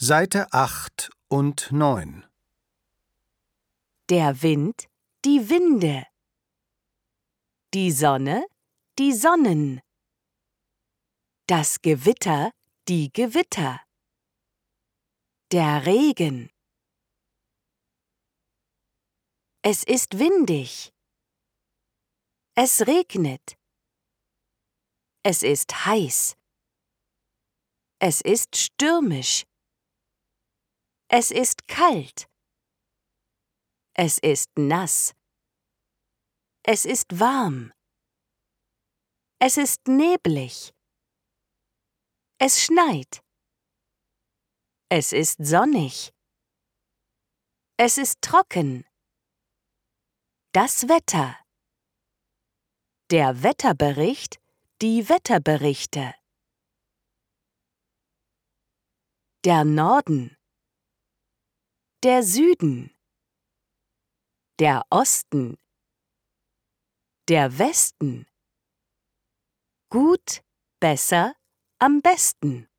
Seite 8 und 9. Der Wind, die Winde. Die Sonne, die Sonnen. Das Gewitter, die Gewitter. Der Regen. Es ist windig. Es regnet. Es ist heiß. Es ist stürmisch. Es ist kalt. Es ist nass. Es ist warm. Es ist neblig. Es schneit. Es ist sonnig. Es ist trocken. Das Wetter. Der Wetterbericht, die Wetterberichte. Der Norden. Der Süden. Der Osten. Der Westen. Gut, besser, am besten.